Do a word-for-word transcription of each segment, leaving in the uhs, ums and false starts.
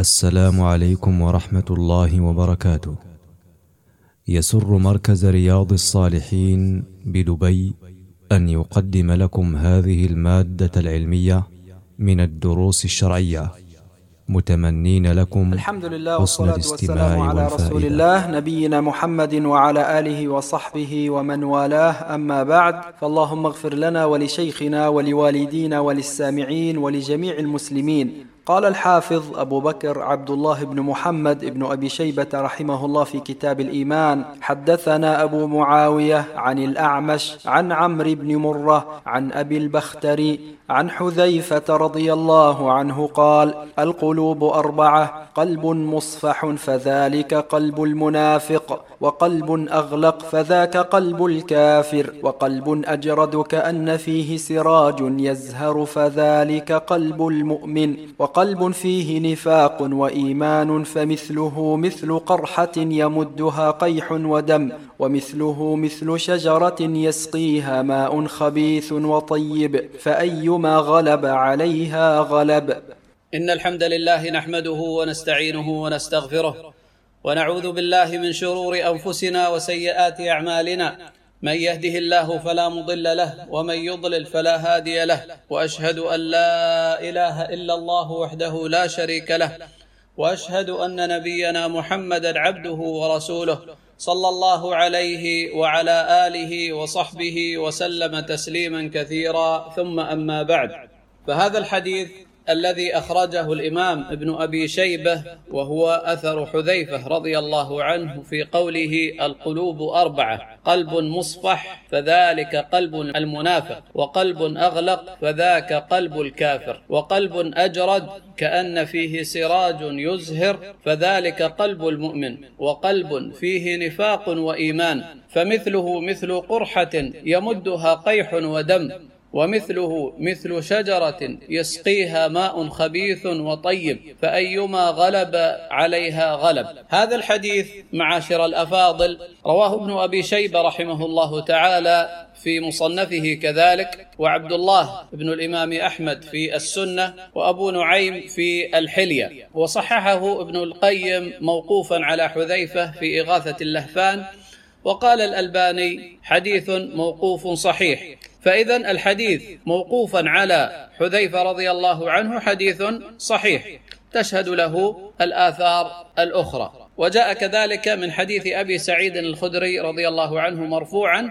السلام عليكم ورحمة الله وبركاته. يسر مركز رياض الصالحين بدبي أن يقدم لكم هذه المادة العلمية من الدروس الشرعية، متمنين لكم الحمد لله حسن والصلاة الاستماع والسلام على رسول والفائدة. الله نبينا محمد وعلى آله وصحبه ومن والاه، أما بعد، فاللهم اغفر لنا ولشيخنا ولوالدينا وللسامعين ولجميع المسلمين. قال الحافظ أبو بكر عبد الله بن محمد بن أبي شيبة رحمه الله في كتاب الإيمان: حدثنا أبو معاوية عن الأعمش عن عمرو بن مرة عن أبي البختري عن حذيفة رضي الله عنه قال: القلوب أربعة: قلب مصفح فذلك قلب المنافق، وقلب أغلق فذاك قلب الكافر، وقلب أجرد كأن فيه سراج يزهر فذلك قلب المؤمن، وقلب فيه نفاق وإيمان فمثله مثل قرحة يمدها قيح ودم، ومثله مثل شجرة يسقيها ماء خبيث وطيب، فأيما غلب عليها غلب. إن الحمد لله نحمده ونستعينه ونستغفره، ونعوذ بالله من شرور أنفسنا وسيئات أعمالنا. من يهده الله فلا مضل له، ومن يضلل فلا هادي له، وأشهد أن لا إله إلا الله وحده لا شريك له، وأشهد أن نبينا محمدا عبده ورسوله صلى الله عليه وعلى آله وصحبه وسلم تسليما كثيرا، ثم أما بعد. فهذا الحديث الذي أخرجه الإمام ابن أبي شيبة وهو أثر حذيفة رضي الله عنه في قوله: القلوب أربعة: قلب مصفح فذلك قلب المنافق، وقلب أغلق فذاك قلب الكافر، وقلب أجرد كأن فيه سراج يزهر فذلك قلب المؤمن، وقلب فيه نفاق وإيمان فمثله مثل قرحة يمدها قيح ودم، ومثله مثل شجرة يسقيها ماء خبيث وطيب، فأيما غلب عليها غلب. هذا الحديث معاشر الأفاضل رواه ابن أبي شيبة رحمه الله تعالى في مصنفه كذلك، وعبد الله بن الإمام أحمد في السنة، وأبو نعيم في الحلية، وصححه ابن القيم موقوفا على حذيفة في إغاثة اللهفان، وقال الألباني: حديث موقوف صحيح. فإذا الحديث موقوفا على حذيفة رضي الله عنه حديث صحيح تشهد له الآثار الأخرى. وجاء كذلك من حديث أبي سعيد الخدري رضي الله عنه مرفوعا،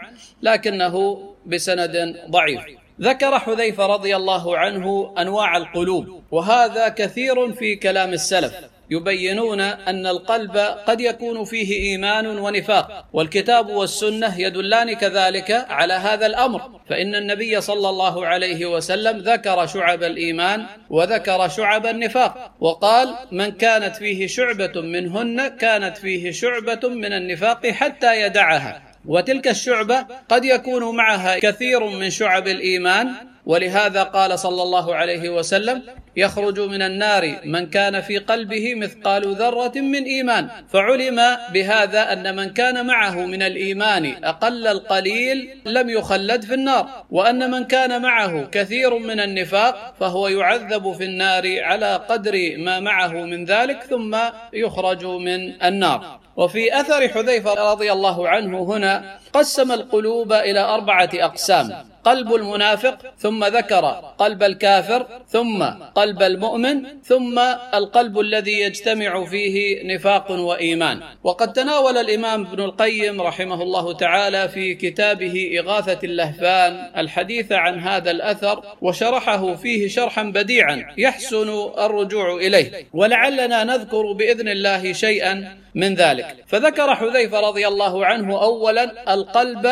لكنه بسند ضعيف. ذكر حذيفة رضي الله عنه أنواع القلوب، وهذا كثير في كلام السلف، يبينون أن القلب قد يكون فيه إيمان ونفاق، والكتاب والسنة يدلان كذلك على هذا الأمر. فإن النبي صلى الله عليه وسلم ذكر شعب الإيمان وذكر شعب النفاق، وقال: من كانت فيه شعبة منهن كانت فيه شعبة من النفاق حتى يدعها. وتلك الشعبة قد يكون معها كثير من شعب الإيمان، ولهذا قال صلى الله عليه وسلم: يخرج من النار من كان في قلبه مثقال ذرة من إيمان. فعلم بهذا أن من كان معه من الإيمان أقل القليل لم يخلد في النار، وأن من كان معه كثير من النفاق فهو يعذب في النار على قدر ما معه من ذلك، ثم يخرج من النار. وفي أثر حذيفة رضي الله عنه هنا قسم القلوب إلى أربعة أقسام: قلب المنافق، ثم ذكر قلب الكافر، ثم قلب المؤمن، ثم القلب الذي يجتمع فيه نفاق وإيمان. وقد تناول الإمام ابن القيم رحمه الله تعالى في كتابه إغاثة اللهفان الحديث عن هذا الأثر، وشرحه فيه شرحا بديعا يحسن الرجوع إليه، ولعلنا نذكر بإذن الله شيئا من ذلك. فذكر حذيفة رضي الله عنه أولا القلب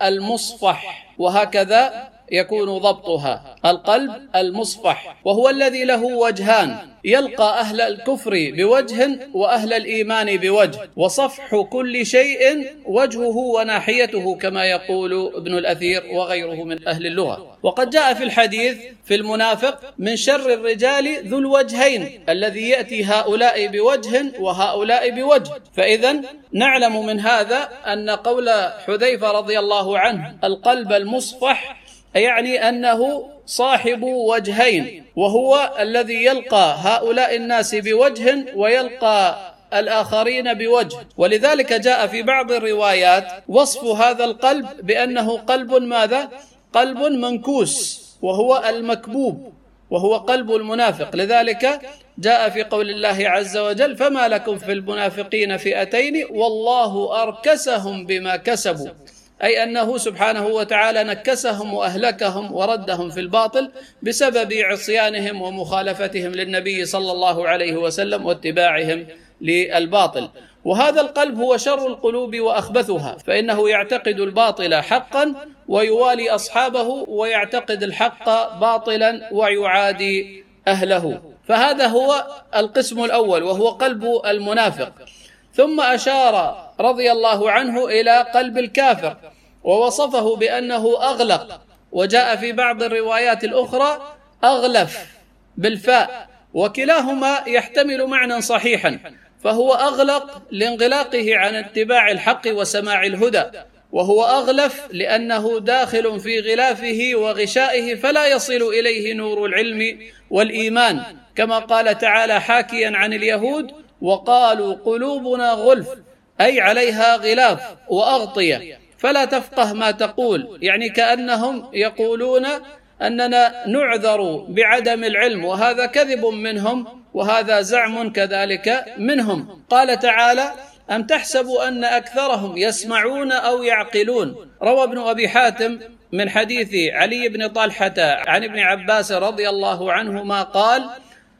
المصفح، وهكذا يكون ضبطها: القلب المصفح، وهو الذي له وجهان: يلقى أهل الكفر بوجه وأهل الإيمان بوجه، وصفح كل شيء وجهه وناحيته، كما يقول ابن الأثير وغيره من أهل اللغة. وقد جاء في الحديث في المنافق: من شر الرجال ذو الوجهين، الذي يأتي هؤلاء بوجه وهؤلاء بوجه. فإذا نعلم من هذا أن قول حذيفة رضي الله عنه القلب المصفح يعني أنه صاحب وجهين، وهو الذي يلقى هؤلاء الناس بوجه ويلقى الآخرين بوجه. ولذلك جاء في بعض الروايات وصف هذا القلب بأنه قلب ماذا؟ قلب منكوس، وهو المكبوب، وهو قلب المنافق. لذلك جاء في قول الله عز وجل: فما لكم في المنافقين فئتين والله أركسهم بما كسبوا، أي أنه سبحانه وتعالى نكسهم وأهلكهم وردهم في الباطل بسبب عصيانهم ومخالفتهم للنبي صلى الله عليه وسلم واتباعهم للباطل. وهذا القلب هو شر القلوب وأخبثها، فإنه يعتقد الباطل حقا ويوالي أصحابه، ويعتقد الحق باطلا ويعادي أهله. فهذا هو القسم الأول، وهو قلب المنافق. ثم أشار رضي الله عنه إلى قلب الكافر ووصفه بأنه أغلق، وجاء في بعض الروايات الأخرى أغلف بالفاء، وكلاهما يحتمل معنى صحيحا، فهو أغلق لانغلاقه عن اتباع الحق وسماع الهدى، وهو أغلف لأنه داخل في غلافه وغشائه فلا يصل إليه نور العلم والإيمان، كما قال تعالى حاكيا عن اليهود: وقالوا قلوبنا غلف، أي عليها غلاف وأغطية فلا تفقه ما تقول، يعني كأنهم يقولون أننا نعذر بعدم العلم، وهذا كذب منهم وهذا زعم كذلك منهم. قال تعالى: أم تحسبوا أن أكثرهم يسمعون أو يعقلون. روى ابن أبي حاتم من حديث علي بن طلحة عن ابن عباس رضي الله عنهما قال: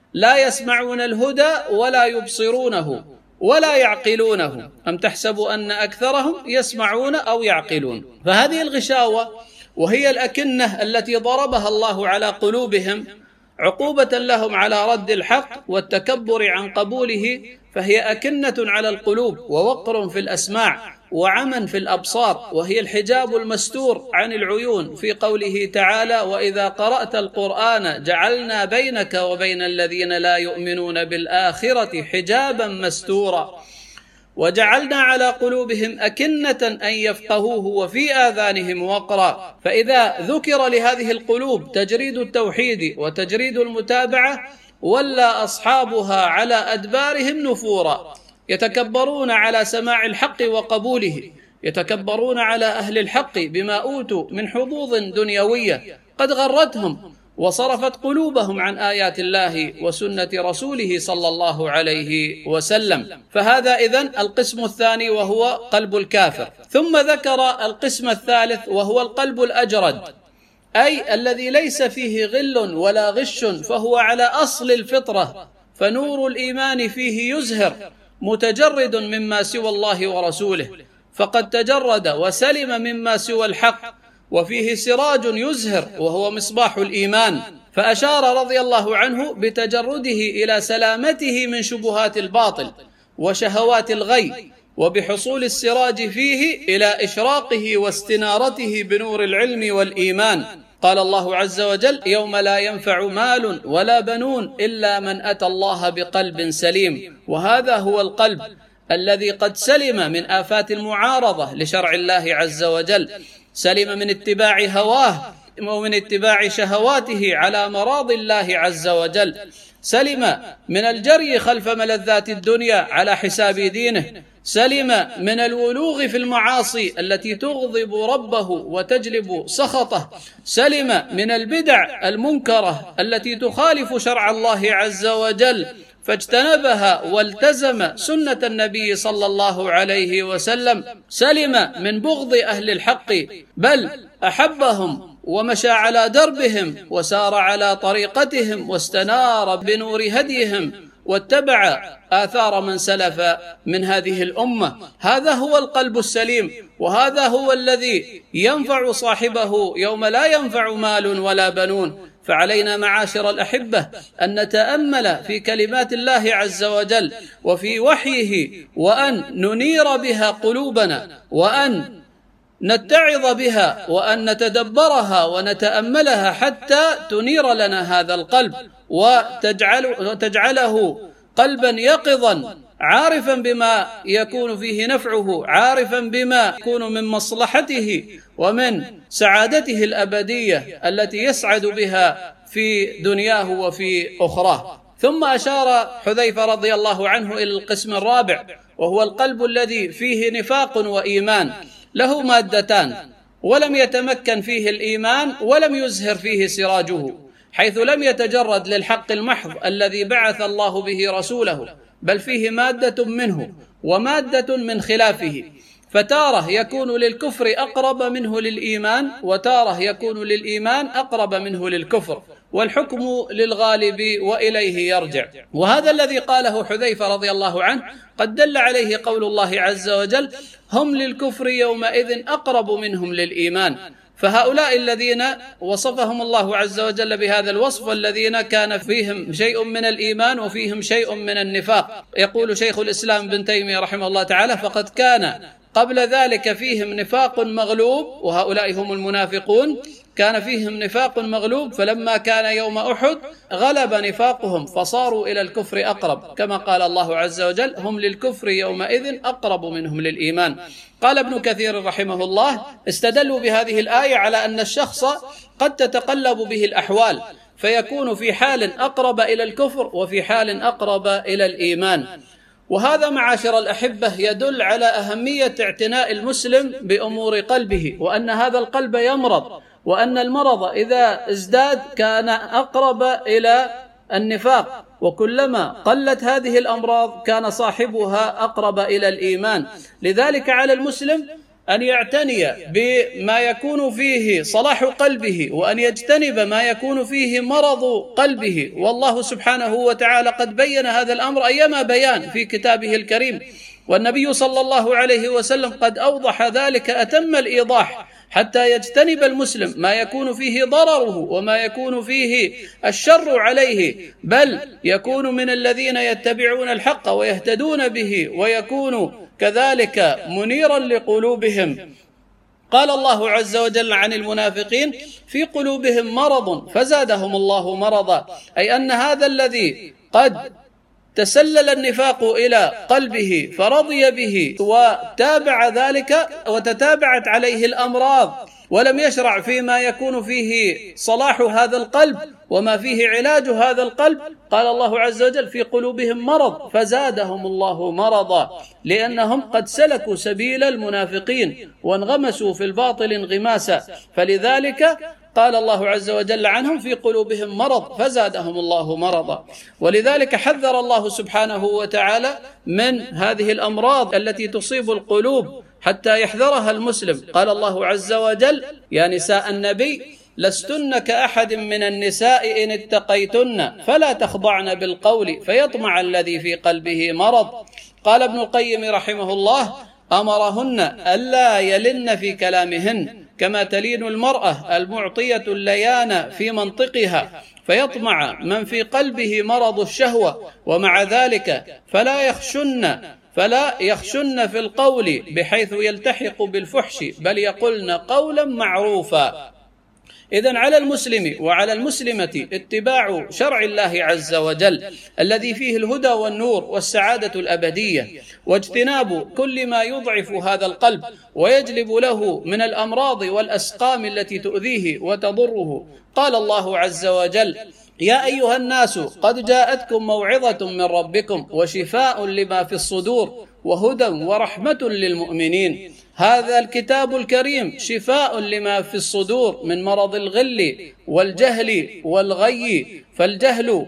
لا يسمعون الهدى ولا يبصرونه ولا يعقلونه. أم تحسبوا أن أكثرهم يسمعون أو يعقلون. فهذه الغشاوة وهي الأكنة التي ضربها الله على قلوبهم عقوبة لهم على رد الحق والتكبر عن قبوله، فهي أكنة على القلوب ووقر في الأسماع وعمى في الأبصار، وهي الحجاب المستور عن العيون في قوله تعالى: وإذا قرأت القرآن جعلنا بينك وبين الذين لا يؤمنون بالآخرة حجابا مستورا، وجعلنا على قلوبهم أكنة أن يفقهوه وفي آذانهم وقرا. فإذا ذكر لهذه القلوب تجريد التوحيد وتجريد المتابعة ولى أصحابها على أدبارهم نفورا، يتكبرون على سماع الحق وقبوله، يتكبرون على أهل الحق بما أوتوا من حظوظ دنيوية قد غرتهم وصرفت قلوبهم عن آيات الله وسنة رسوله صلى الله عليه وسلم. فهذا إذن القسم الثاني وهو قلب الكافر. ثم ذكر القسم الثالث وهو القلب الأجرد، أي الذي ليس فيه غل ولا غش، فهو على أصل الفطرة، فنور الإيمان فيه يزهر متجرد مما سوى الله ورسوله، فقد تجرد وسلم مما سوى الحق، وفيه سراج يزهر وهو مصباح الإيمان. فأشار رضي الله عنه بتجرده إلى سلامته من شبهات الباطل وشهوات الغي، وبحصول السراج فيه إلى إشراقه واستنارته بنور العلم والإيمان. قال الله عز وجل: يوم لا ينفع مال ولا بنون إلا من أتى الله بقلب سليم. وهذا هو القلب الذي قد سلم من آفات المعارضة لشرع الله عز وجل، سلم من اتباع هواه ومن اتباع شهواته على مراضي الله عز وجل، سلم من الجري خلف ملذات الدنيا على حساب دينه، سلم من الولوغ في المعاصي التي تغضب ربه وتجلب سخطه، سلم من البدع المنكرة التي تخالف شرع الله عز وجل فاجتنبها والتزم سنة النبي صلى الله عليه وسلم، سلم من بغض أهل الحق بل أحبهم ومشى على دربهم وسار على طريقتهم واستنار بنور هديهم واتبع آثار من سلف من هذه الأمة. هذا هو القلب السليم، وهذا هو الذي ينفع صاحبه يوم لا ينفع مال ولا بنون. فعلينا معاشر الأحبة أن نتأمل في كلمات الله عز وجل وفي وحيه، وأن ننير بها قلوبنا، وأن نتعظ بها، وأن نتدبرها ونتأملها حتى تنير لنا هذا القلب وتجعل وتجعله قلبا يقظا عارفا بما يكون فيه نفعه، عارفا بما يكون من مصلحته ومن سعادته الأبدية التي يسعد بها في دنياه وفي أخراه. ثم أشار حذيفة رضي الله عنه إلى القسم الرابع، وهو القلب الذي فيه نفاق وإيمان، له مادتان، ولم يتمكن فيه الإيمان ولم يزهر فيه سراجه، حيث لم يتجرد للحق المحض الذي بعث الله به رسوله، بل فيه مادة منه ومادة من خلافه، فتارة يكون للكفر أقرب منه للإيمان، وتارة يكون للإيمان أقرب منه للكفر، والحكم للغالب وإليه يرجع. وهذا الذي قاله حذيفة رضي الله عنه قد دل عليه قول الله عز وجل: هم للكفر يومئذ أقرب منهم للإيمان. فهؤلاء الذين وصفهم الله عز وجل بهذا الوصف، الذين كان فيهم شيء من الإيمان وفيهم شيء من النفاق، يقول شيخ الإسلام ابن تيمية رحمه الله تعالى: فقد كان قبل ذلك فيهم نفاق مغلوب، وهؤلاء هم المنافقون، كان فيهم نفاق مغلوب، فلما كان يوم أحد غلب نفاقهم فصاروا إلى الكفر أقرب، كما قال الله عز وجل: هم للكفر يومئذ أقرب منهم للإيمان. قال ابن كثير رحمه الله: استدلوا بهذه الآية على أن الشخص قد تتقلب به الأحوال، فيكون في حال أقرب إلى الكفر وفي حال أقرب إلى الإيمان. وهذا معاشر الأحبة يدل على أهمية اعتناء المسلم بأمور قلبه، وأن هذا القلب يمرض، وأن المرض إذا ازداد كان أقرب إلى النفاق، وكلما قلت هذه الأمراض كان صاحبها أقرب إلى الإيمان. لذلك على المسلم أن يعتني بما يكون فيه صلاح قلبه، وأن يجتنب ما يكون فيه مرض قلبه، والله سبحانه وتعالى قد بين هذا الأمر أيما بيان في كتابه الكريم، والنبي صلى الله عليه وسلم قد أوضح ذلك أتم الإيضاح، حتى يجتنب المسلم ما يكون فيه ضرره وما يكون فيه الشر عليه، بل يكون من الذين يتبعون الحق ويهتدون به، ويكون كذلك منيرا لقلوبهم. قال الله عز وجل عن المنافقين: في قلوبهم مرض فزادهم الله مرضا، أي أن هذا الذي قد تسلل النفاق إلى قلبه فرضي به وتابع ذلك وتتابعت عليه الأمراض، ولم يشرع فيما يكون فيه صلاح هذا القلب وما فيه علاج هذا القلب، قال الله عز وجل: في قلوبهم مرض فزادهم الله مرضا، لأنهم قد سلكوا سبيل المنافقين وانغمسوا في الباطل انغماسا، فلذلك قال الله عز وجل عنهم: في قلوبهم مرض فزادهم الله مرضا. ولذلك حذر الله سبحانه وتعالى من هذه الأمراض التي تصيب القلوب حتى يحذرها المسلم. قال الله عز وجل: يا نساء النبي لستن كأحد من النساء إن اتقيتن فلا تخضعن بالقول فيطمع الذي في قلبه مرض. قال ابن القيم رحمه الله: أمرهن ألا يلن في كلامهن كما تلين المرأة المعطية الليان في منطقها، فيطمع من في قلبه مرض الشهوة، ومع ذلك فلا يخشن فلا يخشن في القول بحيث يلتحق بالفحش، بل يقولن قولا معروفا. إذن على المسلم وعلى المسلمة اتباع شرع الله عز وجل الذي فيه الهدى والنور والسعادة الأبدية، واجتناب كل ما يضعف هذا القلب ويجلب له من الأمراض والأسقام التي تؤذيه وتضره. قال الله عز وجل: يا أيها الناس قد جاءتكم موعظة من ربكم وشفاء لما في الصدور وهدى ورحمة للمؤمنين. هذا الكتاب الكريم شفاء لما في الصدور من مرض الغل والجهل والغي، فالجهل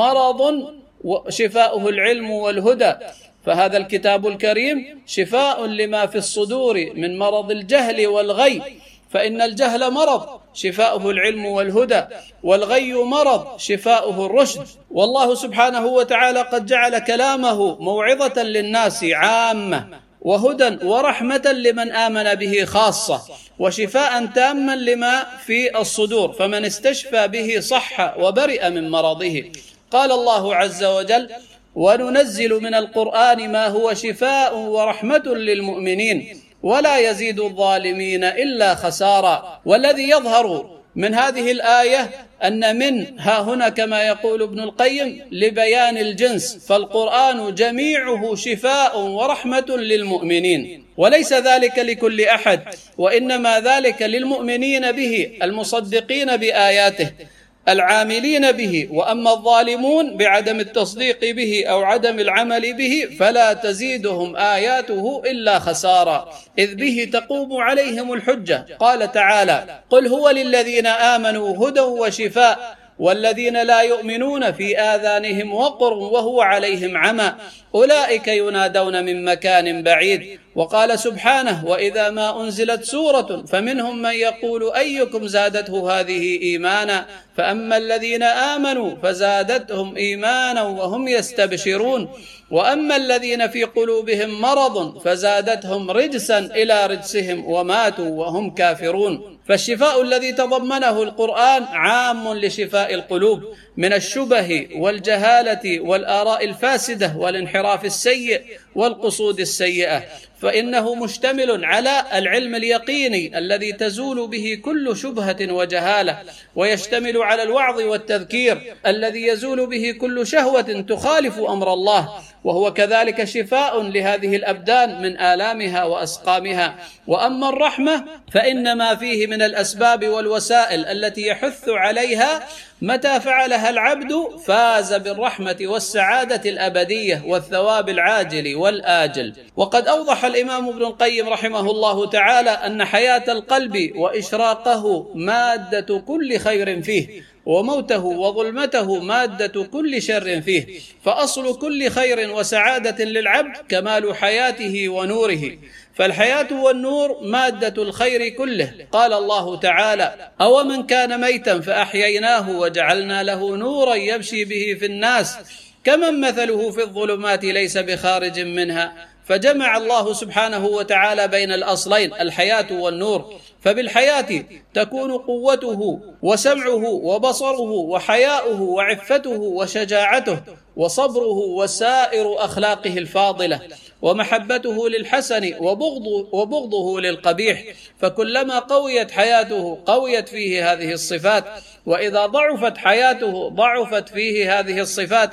مرض وشفاؤه العلم والهدى، فهذا الكتاب الكريم شفاء لما في الصدور من مرض الجهل والغي، فإن الجهل مرض شفاؤه العلم والهدى، والغي مرض شفاؤه الرشد. والله سبحانه وتعالى قد جعل كلامه موعظة للناس عامة، وهدى ورحمة لمن آمن به خاصة، وشفاء تاما لما في الصدور، فمن استشفى به صح وبرئ من مرضه. قال الله عز وجل: وننزل من القرآن ما هو شفاء ورحمة للمؤمنين ولا يزيد الظالمين إلا خسارا. والذي يظهر من هذه الآية أن من ها هنا كما يقول ابن القيم لبيان الجنس، فالقرآن جميعه شفاء ورحمة للمؤمنين، وليس ذلك لكل أحد، وإنما ذلك للمؤمنين به المصدقين بآياته العاملين به. وأما الظالمون بعدم التصديق به أو عدم العمل به فلا تزيدهم آياته إلا خسارا، إذ به تقوم عليهم الحجة. قال تعالى: قل هو للذين آمنوا هدى وشفاء والذين لا يؤمنون في آذانهم وقر وهو عليهم عمى أولئك ينادون من مكان بعيد. وقال سبحانه: وإذا ما أنزلت سورة فمنهم من يقول أيكم زادته هذه إيمانا فأما الذين آمنوا فزادتهم إيمانا وهم يستبشرون وأما الذين في قلوبهم مرض فزادتهم رجسا إلى رجسهم وماتوا وهم كافرون. فالشفاء الذي تضمنه القرآن عام لشفاء القلوب من الشبه والجهالة والآراء الفاسدة والانحراف السيء والقصود السيئة، فإنه مشتمل على العلم اليقيني الذي تزول به كل شبهة وجهالة، ويشتمل على الوعظ والتذكير الذي يزول به كل شهوة تخالف أمر الله، وهو كذلك شفاء لهذه الأبدان من آلامها وأسقامها. وأما الرحمة فإنما فيه من الأسباب والوسائل التي يحث عليها متى فعلها العبد فاز بالرحمة والسعادة الأبدية والثواب العاجل والآجل. وقد أوضح الإمام ابن القيم رحمه الله تعالى أن حياة القلب وإشراقه مادة كل خير فيه، وموته وظلمته مادة كل شر فيه، فأصل كل خير وسعادة للعبد كمال حياته ونوره، فالحياة والنور مادة الخير كله. قال الله تعالى: أو من كان ميتا فأحييناه وجعلنا له نورا يمشي به في الناس كمن مثله في الظلمات ليس بخارج منها. فجمع الله سبحانه وتعالى بين الأصلين الحياة والنور، فبالحياة تكون قوته وسمعه وبصره وحياؤه وعفته وشجاعته وصبره وسائر أخلاقه الفاضلة ومحبته للحسن وبغضه, وبغضه للقبيح، فكلما قويت حياته قويت فيه هذه الصفات، وإذا ضعفت حياته ضعفت فيه هذه الصفات.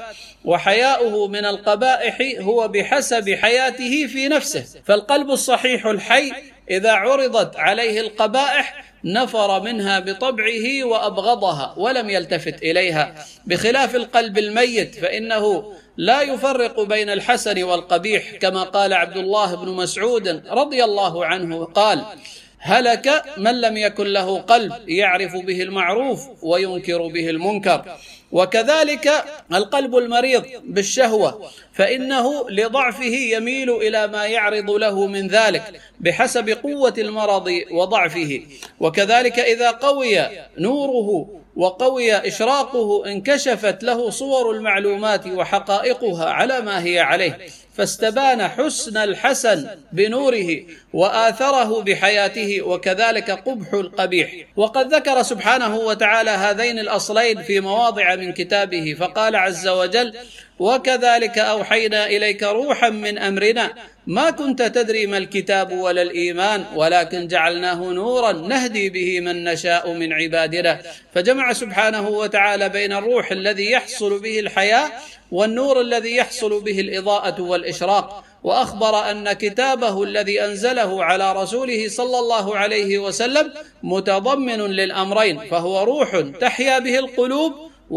وحياؤه من القبائح هو بحسب حياته في نفسه، فالقلب الصحيح الحي إذا عرضت عليه القبائح نفر منها بطبعه وأبغضها ولم يلتفت إليها، بخلاف القلب الميت فإنه لا يفرق بين الحسن والقبيح، كما قال عبد الله بن مسعود رضي الله عنه قال: هلك من لم يكن له قلب يعرف به المعروف وينكر به المنكر. وكذلك القلب المريض بالشهوة فإنه لضعفه يميل إلى ما يعرض له من ذلك بحسب قوة المرض وضعفه. وكذلك إذا قوي نوره وقوي إشراقه انكشفت له صور المعلومات وحقائقها على ما هي عليه، فاستبان حسن الحسن بنوره وآثره بحياته، وكذلك قبح القبيح. وقد ذكر سبحانه وتعالى هذين الأصلين في مواضع من كتابه، فقال عز وجل: وكذلك أوحينا إليك روحا من أمرنا ما كنت تدري ما الكتاب ولا الإيمان ولكن جعلناه نورا نهدي به من نشاء من عبادنا. فجمع سبحانه وتعالى بين الروح الذي يحصل به الحياة والنور الذي يحصل به الإضاءة والإشراق، وأخبر أن كتابه الذي أنزله على رسوله صلى الله عليه وسلم متضمن للأمرين، فهو روح تحيا به القلوب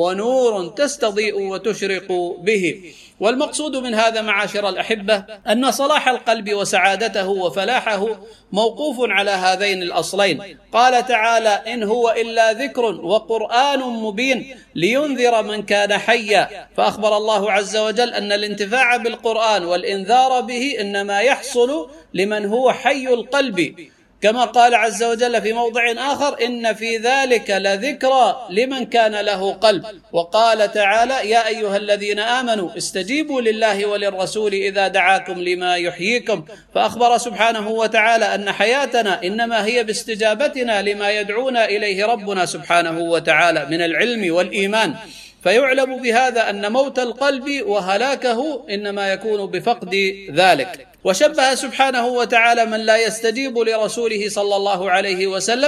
ونور تستضيء وتشرق به. والمقصود من هذا معاشر الأحبة أن صلاح القلب وسعادته وفلاحه موقوف على هذين الأصلين. قال تعالى: إن هو إلا ذكر وقرآن مبين لينذر من كان حيا. فأخبر الله عز وجل أن الانتفاع بالقرآن والإنذار به إنما يحصل لمن هو حي القلب، كما قال عز وجل في موضع آخر: إن في ذلك لذكرى لمن كان له قلب. وقال تعالى: يا أيها الذين آمنوا استجيبوا لله وللرسول إذا دعاكم لما يحييكم. فأخبر سبحانه وتعالى أن حياتنا إنما هي باستجابتنا لما يدعونا إليه ربنا سبحانه وتعالى من العلم والإيمان، فيعلم بهذا أن موت القلب وهلاكه إنما يكون بفقد ذلك. وشبه سبحانه وتعالى من لا يستجيب لرسوله صلى الله عليه وسلم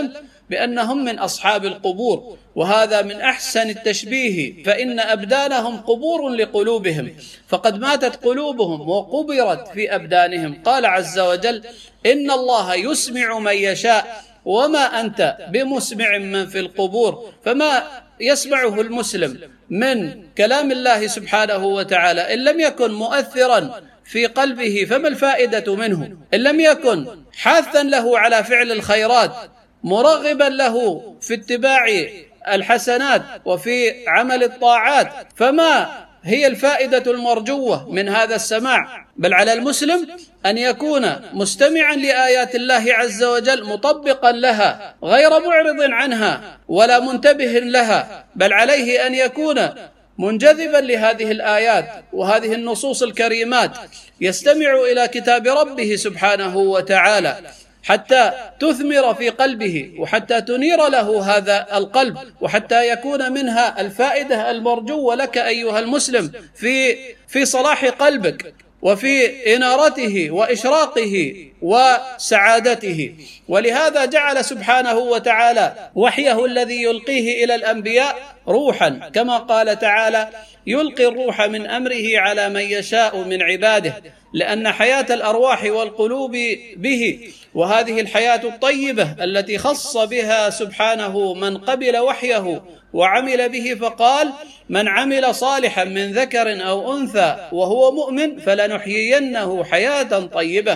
بأنهم من أصحاب القبور، وهذا من أحسن التشبيه، فإن أبدانهم قبور لقلوبهم، فقد ماتت قلوبهم وقبرت في أبدانهم. قال عز وجل: إن الله يسمع من يشاء وما أنت بمسمع من في القبور. فما يسمعه المسلم من كلام الله سبحانه وتعالى إن لم يكن مؤثرا في قلبه فما الفائدة منه؟ إن لم يكن حاثا له على فعل الخيرات، مرغبا له في اتباع الحسنات وفي عمل الطاعات، فما هي الفائدة المرجوة من هذا السماع؟ بل على المسلم أن يكون مستمعا لآيات الله عز وجل، مطبقا لها، غير معرض عنها ولا منتبه لها، بل عليه أن يكون منجذبا لهذه الآيات وهذه النصوص الكريمات، يستمع إلى كتاب ربه سبحانه وتعالى حتى تثمر في قلبه، وحتى تنير له هذا القلب، وحتى يكون منها الفائدة المرجوة لك أيها المسلم في في صلاح قلبك وفي إنارته وإشراقه وسعادته. ولهذا جعل سبحانه وتعالى وحيه الذي يلقيه إلى الأنبياء روحا، كما قال تعالى: يلقي الروح من أمره على من يشاء من عباده، لأن حياة الأرواح والقلوب به، وهذه الحياة الطيبة التي خص بها سبحانه من قبل وحيه وعمل به، فقال: من عمل صالحا من ذكر أو أنثى وهو مؤمن فلنحيينه حياة طيبة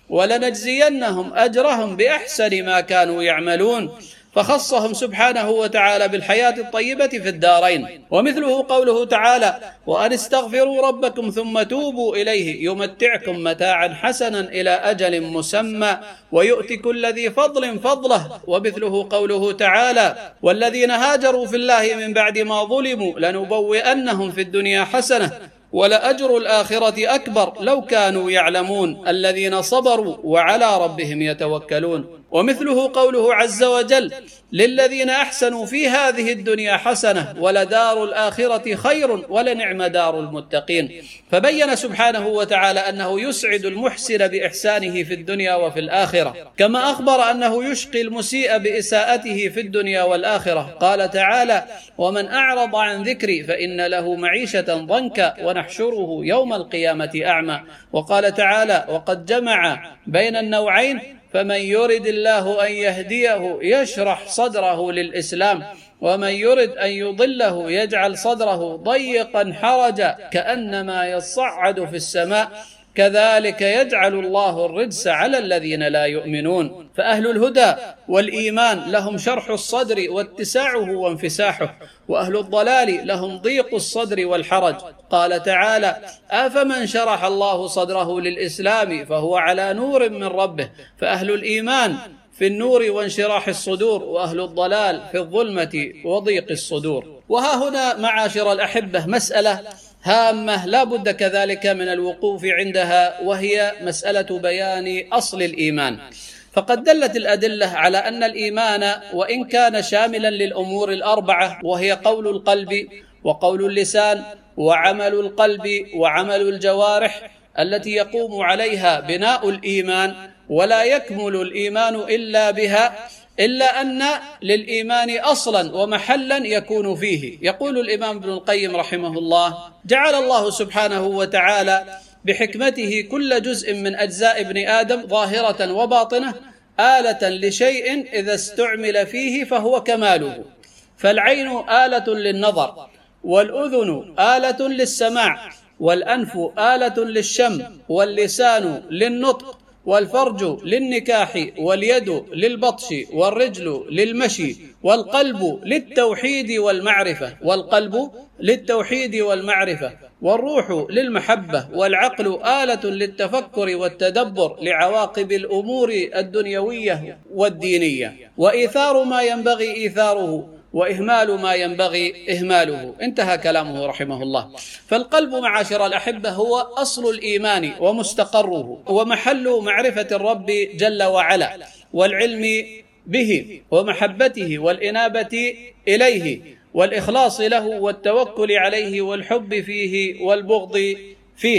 ولنجزينهم أجرهم بأحسن ما كانوا يعملون. فخصهم سبحانه وتعالى بالحياة الطيبة في الدارين. ومثله قوله تعالى: وأن استغفروا ربكم ثم توبوا إليه يمتعكم متاعا حسنا إلى أجل مسمى ويؤتي كل ذي فضل فضله. ومثله قوله تعالى: والذين هاجروا في الله من بعد ما ظلموا لنبوئنهم في الدنيا حسنة ولأجر الآخرة أكبر لو كانوا يعلمون الذين صبروا وعلى ربهم يتوكلون. ومثله قوله عز وجل: للذين أحسنوا في هذه الدنيا حسنة ولدار الآخرة خير ولنعم دار المتقين. فبين سبحانه وتعالى أنه يسعد المحسن بإحسانه في الدنيا وفي الآخرة، كما أخبر أنه يشقي المسيء بإساءته في الدنيا والآخرة. قال تعالى: ومن أعرض عن ذكري فإن له معيشة ضنكا ونحشره يوم القيامة أعمى. وقال تعالى: وقد جمع بين النوعين، فمن يرد الله أن يهديه يشرح صدره للإسلام ومن يرد أن يضله يجعل صدره ضيقا حرجا كأنما يصعد في السماء كذلك يجعل الله الرجس على الذين لا يؤمنون. فأهل الهدى والإيمان لهم شرح الصدر واتساعه وانفساحه، وأهل الضلال لهم ضيق الصدر والحرج. قال تعالى: أفمن شرح الله صدره للإسلام فهو على نور من ربه. فأهل الإيمان في النور وانشراح الصدور، وأهل الضلال في الظلمة وضيق الصدور. وها هنا معاشر الأحبة مسألة هامة لا بد كذلك من الوقوف عندها، وهي مسألة بيان أصل الإيمان. فقد دلت الأدلة على أن الإيمان وإن كان شاملا للأمور الأربعة، وهي قول القلب وقول اللسان وعمل القلب وعمل الجوارح التي يقوم عليها بناء الإيمان، ولا يكمل الإيمان إلا بها، إلا أن للإيمان أصلا ومحلا يكون فيه. يقول الإمام ابن القيم رحمه الله: جعل الله سبحانه وتعالى بحكمته كل جزء من أجزاء ابن آدم ظاهرة وباطنة آلة لشيء إذا استعمل فيه فهو كماله. فالعين آلة للنظر، والأذن آلة للسماع، والأنف آلة للشم، واللسان للنطق، والفرج للنكاح، واليد للبطش، والرجل للمشي، والقلب للتوحيد والمعرفة والقلب للتوحيد والمعرفة والروح للمحبة، والعقل آلة للتفكر والتدبر لعواقب الأمور الدنيوية والدينية، وإيثار ما ينبغي إيثاره وإهمال ما ينبغي إهماله. انتهى كلامه رحمه الله. فالقلب معاشر الأحبة هو أصل الإيمان ومستقره ومحل معرفة الرب جل وعلا والعلم به ومحبته والإنابة إليه والإخلاص له والتوكل عليه والحب فيه والبغض فيه.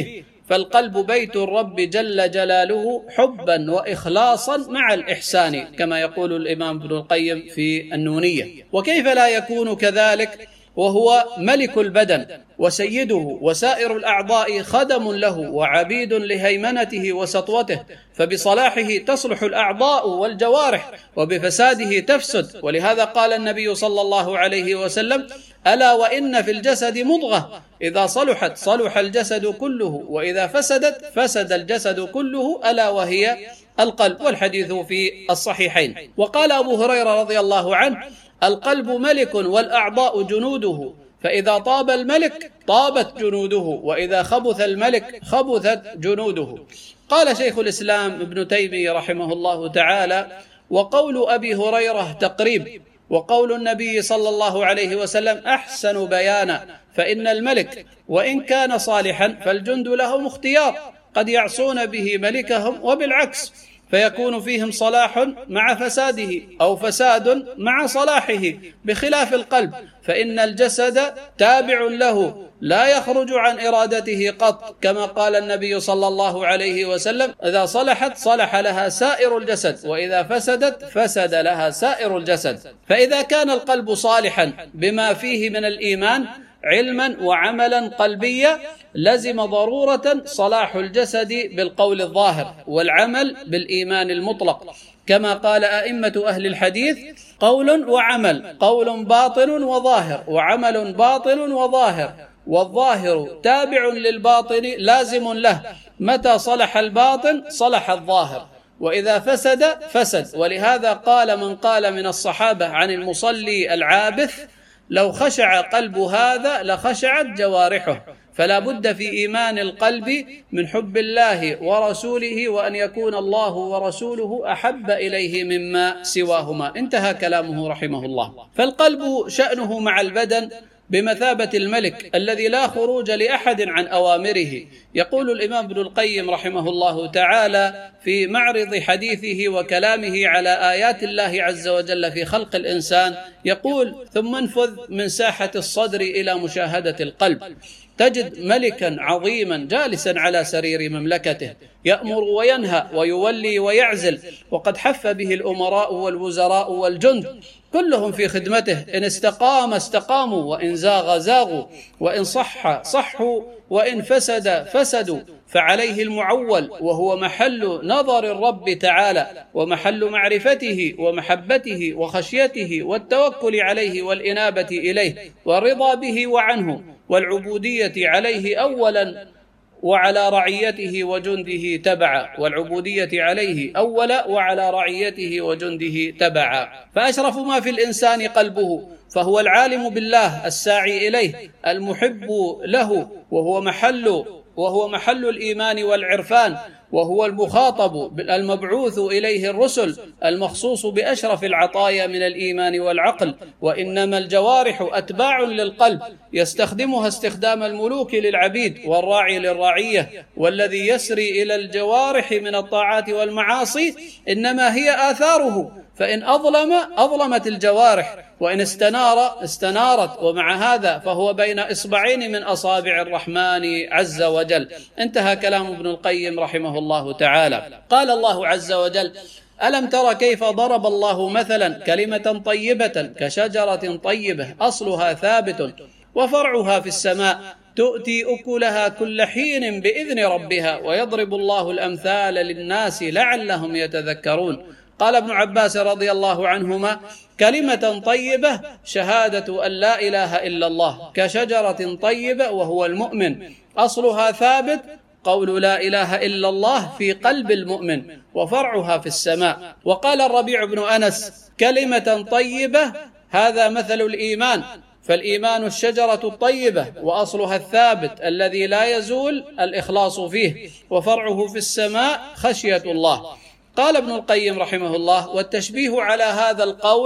فالقلب بيت الرب جل جلاله حبا وإخلاصا مع الإحسان، كما يقول الإمام ابن القيم في النونية. وكيف لا يكون كذلك وهو ملك البدن وسيده، وسائر الأعضاء خدم له وعبيد لهيمنته وسطوته، فبصلاحه تصلح الأعضاء والجوارح وبفساده تفسد. ولهذا قال النبي صلى الله عليه وسلم: ألا وإن في الجسد مضغة إذا صلحت صلح الجسد كله، وإذا فسدت فسد الجسد كله، ألا وهي القلب. والحديث في الصحيحين. وقال أبو هريرة رضي الله عنه: القلب ملك والأعضاء جنوده، فإذا طاب الملك طابت جنوده، وإذا خبث الملك خبثت جنوده. قال شيخ الإسلام ابن تيمية رحمه الله تعالى: وقول أبي هريرة تقريب، وقول النبي صلى الله عليه وسلم أحسن بيانا، فإن الملك وإن كان صالحا فالجند لهم اختيار، قد يعصون به ملكهم وبالعكس، فيكون فيهم صلاح مع فساده أو فساد مع صلاحه، بخلاف القلب، فإن الجسد تابع له لا يخرج عن إرادته قط، كما قال النبي صلى الله عليه وسلم: إذا صلحت صلح لها سائر الجسد، وإذا فسدت فسد لها سائر الجسد. فإذا كان القلب صالحا بما فيه من الإيمان علما وعملا قلبيا، لزم ضرورة صلاح الجسد بالقول الظاهر والعمل بالإيمان المطلق، كما قال أئمة أهل الحديث: قول وعمل، قول باطن وظاهر، وعمل باطن وظاهر، والظاهر تابع للباطن لازم له، متى صلح الباطن صلح الظاهر، وإذا فسد فسد. ولهذا قال من قال من الصحابة عن المصلي العابث: لو خشع قلب هذا لخشعت جوارحه. فلا بد في إيمان القلب من حب الله ورسوله، وأن يكون الله ورسوله أحب إليه مما سواهما. انتهى كلامه رحمه الله. فالقلب شأنه مع البدن بمثابة الملك الذي لا خروج لأحد عن أوامره. يقول الإمام ابن القيم رحمه الله تعالى في معرض حديثه وكلامه على آيات الله عز وجل في خلق الإنسان، يقول: ثم انفذ من ساحة الصدر إلى مشاهدة القلب، تجد ملكا عظيما جالسا على سرير مملكته، يأمر وينهى ويولي ويعزل، وقد حف به الأمراء والوزراء والجند، كلهم في خدمته، إن استقام استقاموا، وإن زاغ زاغوا، وإن صح صحوا، وإن فسد فسدوا. فعليه المعول، وهو محل نظر الرب تعالى، ومحل معرفته ومحبته وخشيته والتوكل عليه والإنابة إليه والرضا به وعنه والعبودية عليه أولا، وعلى رعيته وجنده تبعا، والعبودية عليه أولا وعلى رعيته وجنده تبعا. فأشرف ما في الإنسان قلبه، فهو العالم بالله الساعي إليه المحب له، وهو محل وهو محل الإيمان والعرفان، وهو المخاطب المبعوث إليه الرسل المخصوص بأشرف العطايا من الإيمان والعقل. وإنما الجوارح أتباع للقلب، يستخدمها استخدام الملوك للعبيد والراعي للرعية، والذي يسري إلى الجوارح من الطاعات والمعاصي إنما هي آثاره، فإن أظلم أظلمت الجوارح، وإن استنار استنارت، ومع هذا فهو بين إصبعين من أصابع الرحمن عز وجل. انتهى كلام ابن القيم رحمه الله تعالى. قال الله عز وجل: ألم تر كيف ضرب الله مثلا كلمة طيبة كشجرة طيبة أصلها ثابت وفرعها في السماء، تؤتي أكلها كل حين بإذن ربها، ويضرب الله الأمثال للناس لعلهم يتذكرون. قال ابن عباس رضي الله عنهما: كلمة طيبة شهادة أن لا إله إلا الله، كشجرة طيبة وهو المؤمن، أصلها ثابت، قول لا إله إلا الله في قلب المؤمن، وفرعها في السماء. وقال الربيع بن أنس: كلمة طيبة هذا مثل الإيمان، فالإيمان الشجرة الطيبة، وأصلها الثابت الذي لا يزول الإخلاص فيه، وفرعه في السماء خشية الله. قال ابن القيم رحمه الله: والتشبيه على هذا القول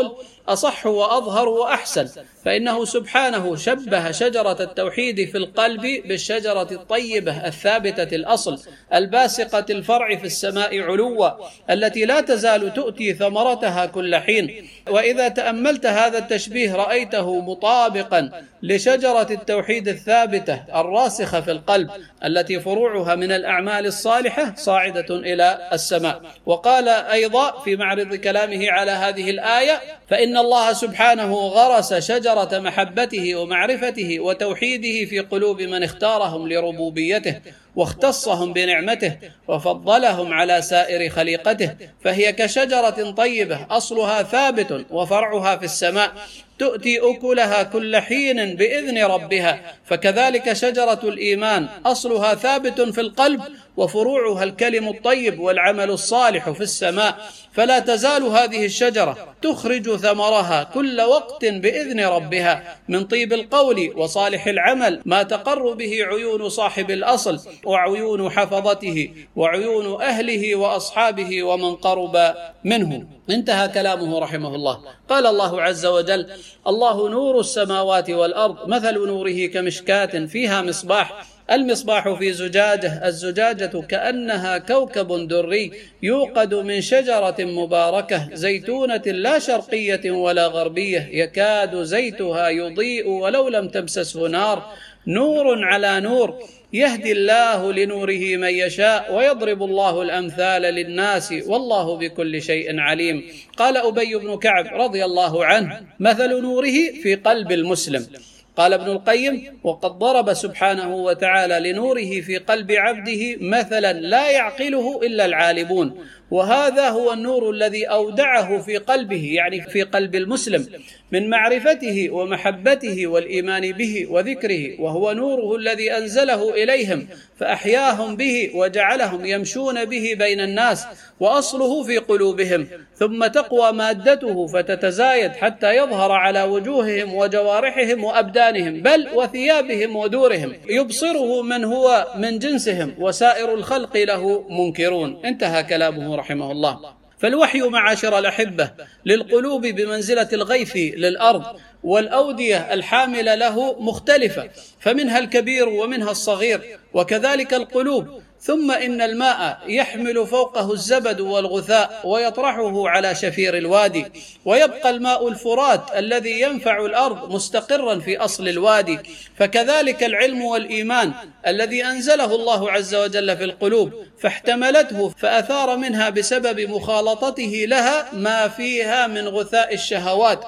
أصح وأظهر وأحسن، فإنه سبحانه شبه شجرة التوحيد في القلب بالشجرة الطيبة الثابتة الأصل الباسقة الفرع في السماء علوا، التي لا تزال تؤتي ثمرتها كل حين. وإذا تأملت هذا التشبيه رأيته مطابقا لشجرة التوحيد الثابتة الراسخة في القلب، التي فروعها من الأعمال الصالحة صاعدة إلى السماء. وقال أيضا في معرض كلامه على هذه الآية: فإن الله سبحانه غرس شجرة محبته ومعرفته وتوحيده في قلوب من اختارهم لربوبيته واختصهم بنعمته وفضلهم على سائر خليقته، فهي كشجرة طيبة أصلها ثابت وفرعها في السماء، تؤتي أكلها كل حين بإذن ربها. فكذلك شجرة الإيمان أصلها ثابت في القلب وفروعها الكلم الطيب والعمل الصالح في السماء، فلا تزال هذه الشجرة تخرج ثمرها كل وقت بإذن ربها من طيب القول وصالح العمل، ما تقر به عيون صاحب الأصل وعيون حفظته وعيون أهله وأصحابه ومن قرب منه. انتهى كلامه رحمه الله. قال الله عز وجل: الله نور السماوات والأرض، مثل نوره كمشكاة فيها مصباح، المصباح في زجاجة، الزجاجة كأنها كوكب دري يوقد من شجرة مباركة زيتونة لا شرقية ولا غربية، يكاد زيتها يضيء ولو لم تمسسه نار، نور على نور، يهدي الله لنوره من يشاء ويضرب الله الأمثال للناس والله بكل شيء عليم. قال أبي بن كعب رضي الله عنه: مثل نوره في قلب المسلم. قال ابن القيم: وقد ضرب سبحانه وتعالى لنوره في قلب عبده مثلا لا يعقله إلا العالمون، وهذا هو النور الذي أودعه في قلبه، يعني في قلب المسلم، من معرفته ومحبته والإيمان به وذكره، وهو نوره الذي أنزله إليهم فأحياهم به وجعلهم يمشون به بين الناس، وأصله في قلوبهم، ثم تقوى مادته فتتزايد حتى يظهر على وجوههم وجوارحهم وأبدانهم، بل وثيابهم ودورهم، يبصره من هو من جنسهم وسائر الخلق له منكرون. انتهى كلامه رحمه الله. فالوحي معاشر الأحبة للقلوب بمنزلة الغيث للأرض، والأودية الحاملة له مختلفة، فمنها الكبير ومنها الصغير، وكذلك القلوب. ثم إن الماء يحمل فوقه الزبد والغثاء ويطرحه على شفير الوادي، ويبقى الماء الفرات الذي ينفع الأرض مستقرا في أصل الوادي. فكذلك العلم والإيمان الذي أنزله الله عز وجل في القلوب فاحتملته فأثار منها بسبب مخالطته لها ما فيها من غثاء الشهوات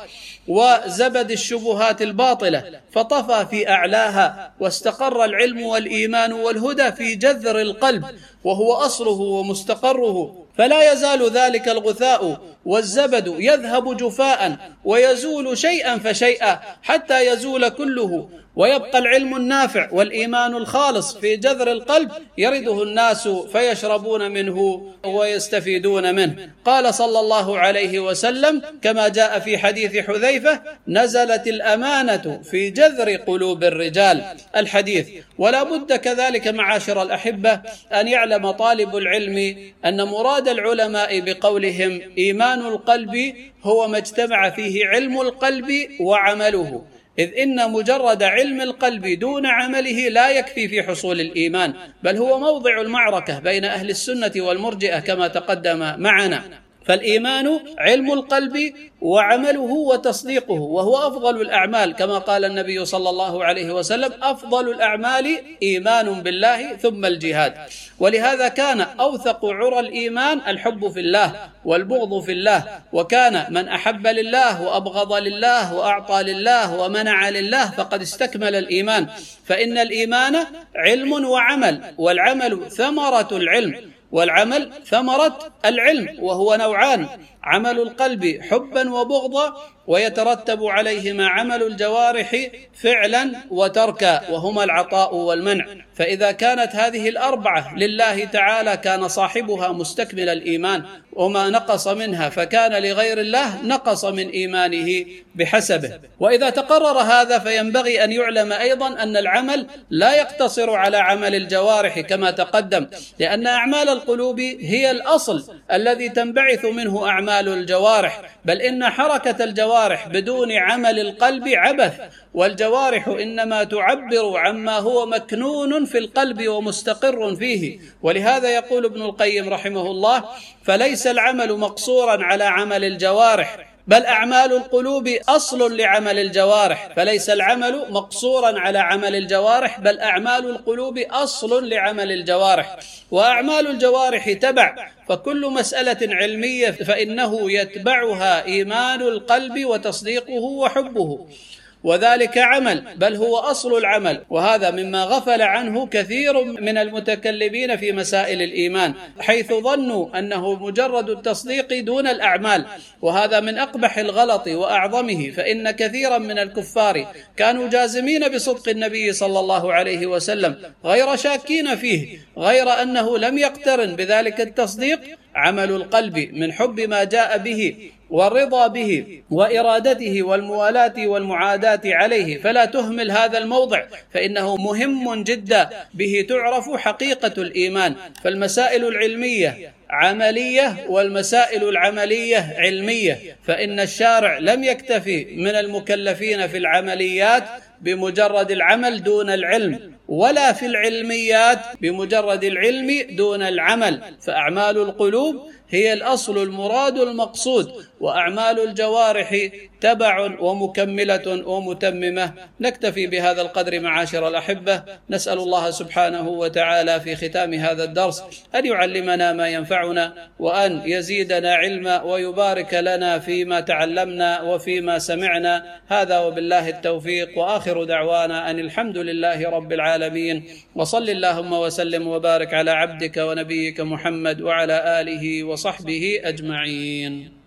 وزبد الشبهات الباطلة، فطفى في أعلاها، واستقر العلم والإيمان والهدى في جذر القلب وهو أصله ومستقره، فلا يزال ذلك الغثاء والزبد يذهب جفاء ويزول شيئا فشيئا حتى يزول كله، ويبقى العلم النافع والإيمان الخالص في جذر القلب يرده الناس فيشربون منه ويستفيدون منه. قال صلى الله عليه وسلم كما جاء في حديث حذيفة: نزلت الأمانة في جذر قلوب الرجال، الحديث. ولا بد كذلك معاشر الأحبة أن يعلم طالب العلم أن مراد العلماء بقولهم إيمان القلب هو ما اجتمع فيه علم القلب وعمله، إذ إن مجرد علم القلب دون عمله لا يكفي في حصول الإيمان، بل هو موضع المعركة بين أهل السنة والمرجئة كما تقدم معنا. فالإيمان علم القلب وعمله وتصديقه، وهو أفضل الأعمال كما قال النبي صلى الله عليه وسلم: أفضل الأعمال إيمان بالله ثم الجهاد. ولهذا كان أوثق عرى الإيمان الحب في الله والبغض في الله، وكان من أحب لله وأبغض لله وأعطى لله ومنع لله فقد استكمل الإيمان. فإن الإيمان علم وعمل، والعمل ثمرة العلم، والعمل ثمرة العلم، وهو نوعان: عمل القلب حبا وبغضا، ويترتب عليهما عمل الجوارح فعلا وتركا، وهما العطاء والمنع. فإذا كانت هذه الأربعة لله تعالى كان صاحبها مستكمل الإيمان، وما نقص منها فكان لغير الله نقص من إيمانه بحسبه. وإذا تقرر هذا فينبغي أن يعلم أيضا أن العمل لا يقتصر على عمل الجوارح كما تقدم، لأن أعمال القلوب هي الأصل الذي تنبعث منه أعمال أعمال الجوارح، بل إن حركة الجوارح بدون عمل القلب عبث، والجوارح إنما تعبر عما هو مكنون في القلب ومستقر فيه. ولهذا يقول ابن القيم رحمه الله: فليس العمل مقصورا على عمل الجوارح، بل أعمال القلوب أصل لعمل الجوارح. فليس العمل مقصورا على عمل الجوارح، بل أعمال القلوب أصل لعمل الجوارح، وأعمال الجوارح تبع، فكل مسألة علمية فإنه يتبعها إيمان القلب وتصديقه وحبه، وذلك عمل، بل هو أصل العمل. وهذا مما غفل عنه كثير من المتكلمين في مسائل الإيمان، حيث ظنوا أنه مجرد التصديق دون الأعمال، وهذا من أقبح الغلط وأعظمه. فإن كثيرا من الكفار كانوا جازمين بصدق النبي صلى الله عليه وسلم غير شاكين فيه، غير أنه لم يقترن بذلك التصديق عمل القلب من حب ما جاء به والرضا به وإرادته والموالاة والمعاداة عليه. فلا تهمل هذا الموضع، فإنه مهم جدا، به تعرف حقيقة الإيمان. فالمسائل العلمية عملية والمسائل العملية علمية، فإن الشارع لم يكتفي من المكلفين في العمليات بمجرد العمل دون العلم، ولا في العلميات بمجرد العلم دون العمل. فأعمال القلوب هي الأصل المراد المقصود، وأعمال الجوارح تبع ومكملة ومتممة. نكتفي بهذا القدر معاشر الأحبة، نسأل الله سبحانه وتعالى في ختام هذا الدرس أن يعلمنا ما ينفعنا، وأن يزيدنا علما، ويبارك لنا فيما تعلمنا وفيما سمعنا. هذا وبالله التوفيق، وآخر دعوانا أن الحمد لله رب العالمين، وصل اللهم وسلم وبارك على عبدك ونبيك محمد وعلى آله وصحبه أجمعين.